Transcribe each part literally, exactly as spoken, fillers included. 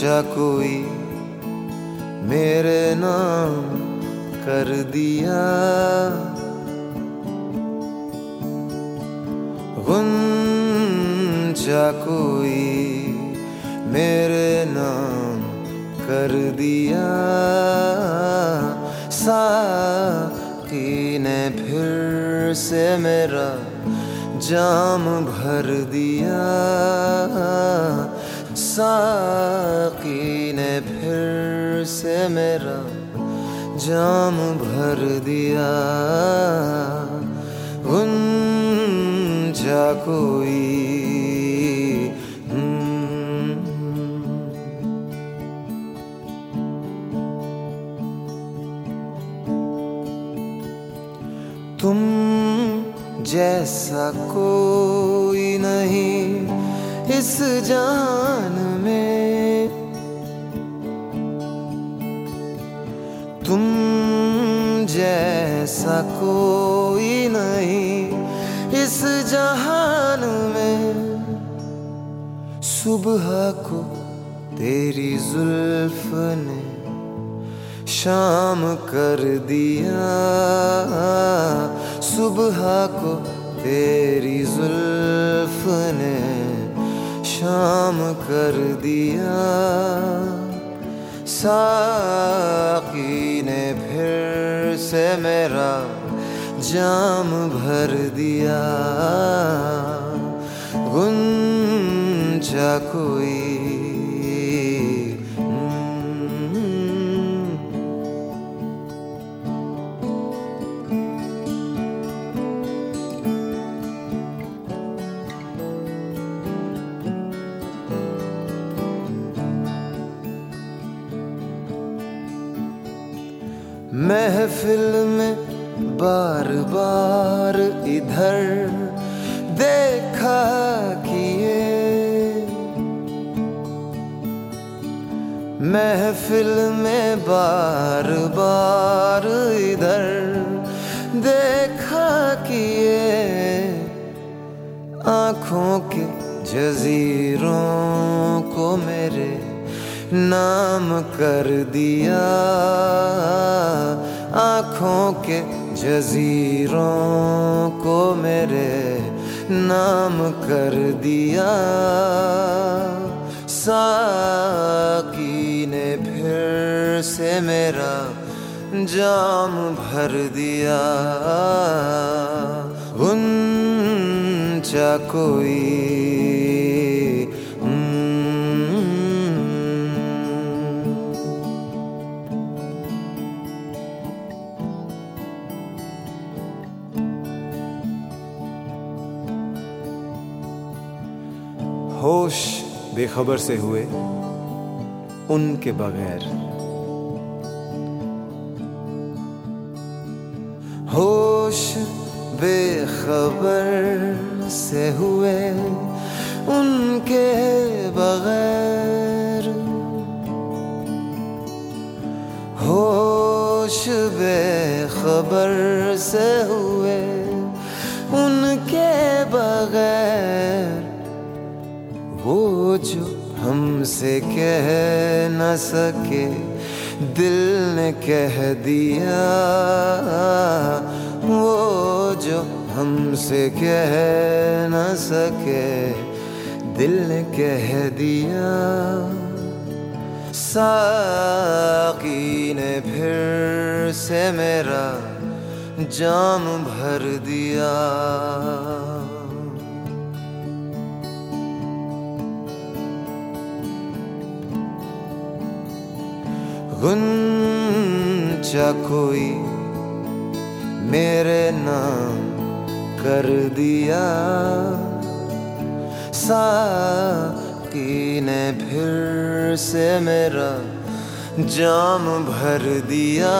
ऊंचा कोई मेरे नाम कर दिया, ऊंचा कोई मेरे नाम कर दिया। साकी ने फिर से मेरा जाम भर दिया, साकी ने फिर से मेरा जाम भर दिया। ऊंचा कोई तुम जैसा कोई नहीं इस जान में, तुम जैसा कोई नहीं इस जहान में। सुबह को तेरी जुल्फ ने शाम कर दिया, सुबह को तेरी जुल्फ ने शाम कर दिया। साकी ने फिर से मेरा जाम भर दिया, ऊंचा कोई महफिल में बार बार इधर देखा किए, महफिल में बार बार इधर देखा किए। आँखों के जजीरों को मेरे नाम कर दिया, आँखों के जजीरों को मेरे नाम कर दिया। साकी ने फिर से मेरा जाम भर दिया, ऊंचा कोई होश बेखबर से हुए उनके बगैर, होश बेखबर से हुए उनके बगैर, होश बेखबर से हुए उनके बगैर। वो जो हमसे कह न सके दिल ने कह दिया, वो जो हमसे कह न सके दिल ने कह दिया। साकी ने फिर से मेरा जाम भर दिया, ऊंचा कोई मेरे नाम कर दिया। साकी ने फिर से मेरा जाम भर दिया,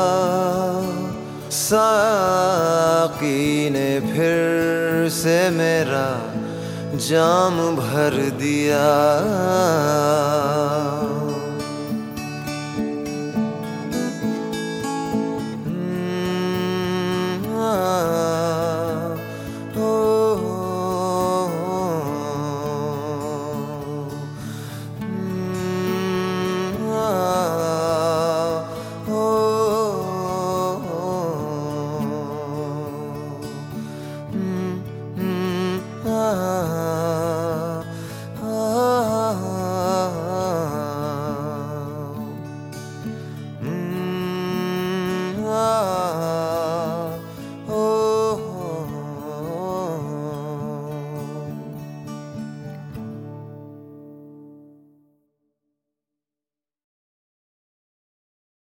साकी ने फिर से मेरा जाम भर दिया।